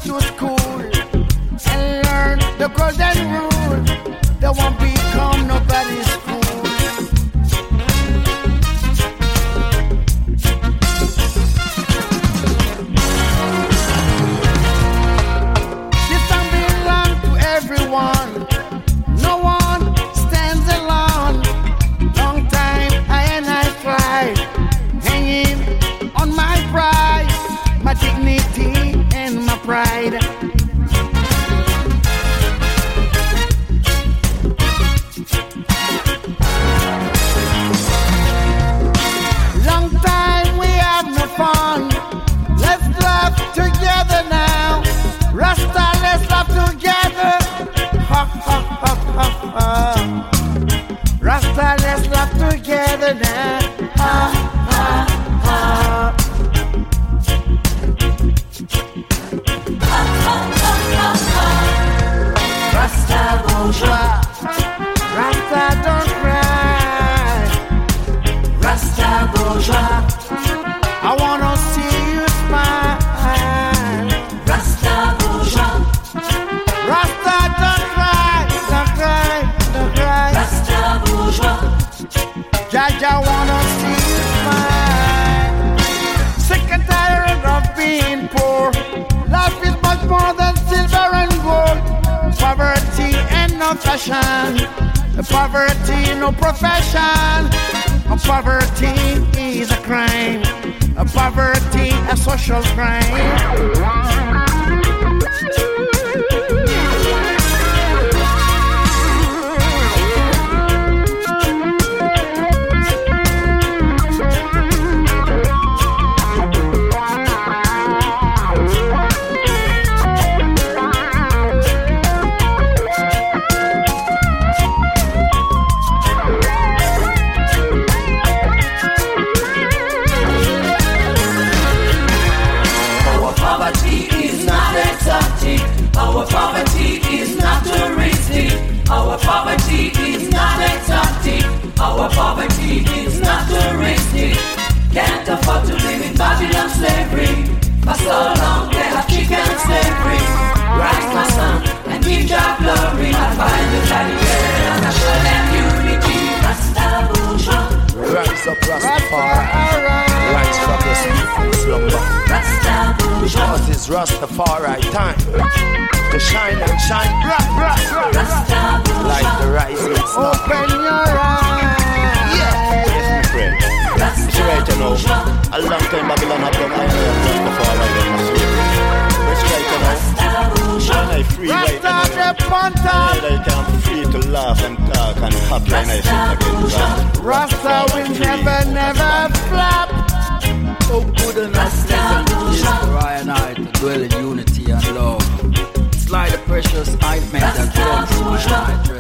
to school and learn the golden rule. They won't become nobody's fool. This song belongs to everyone. No one stands alone. Long time I cried, hanging on my pride, my dignity and my pride. Long time we have no fun. Let's laugh together now. Rasta, let's laugh together. Ha ha ha ha ha. Rasta, let's laugh together now. Ha ha ha. Rasta bourgeois, Rasta don't cry. Rasta bourgeois, I wanna see you smile. Rasta bourgeois, Rasta don't cry, don't cry, don't cry. Rasta bourgeois, Jaja wanna see you smile. Sick and tired of being poor. Life is much more than silver and gold. Poverty and no fashion. Poverty, no profession. Poverty is a crime. Poverty, a social crime. Our poverty is not touristic. Our poverty is not exotic. Our poverty is not touristic. Can't afford to live in Babylon slavery. For so long they have chicken and slavery. Rise my son and give your glory. I'll find the Caribbean and I'll show them unity. Rasta bourgeois. Rise up, Rastafari. Rise from the sleep and slumber. Rasta bourgeois. Because it's Rastafari time to shine and shine bright, bright, bright, like the rising star. Open your eyes. Yeah, yes, my friend. It's right, you know. A long time Babylon have done my name Rastafari in my slavery. It's right, you know. And I free right now. And I can free to laugh and talk and happy and I sit again. Rasta will never, never flop. So good and pleasant it is for I and I to dwell in unity and love. It's like the precious ointment that runs through my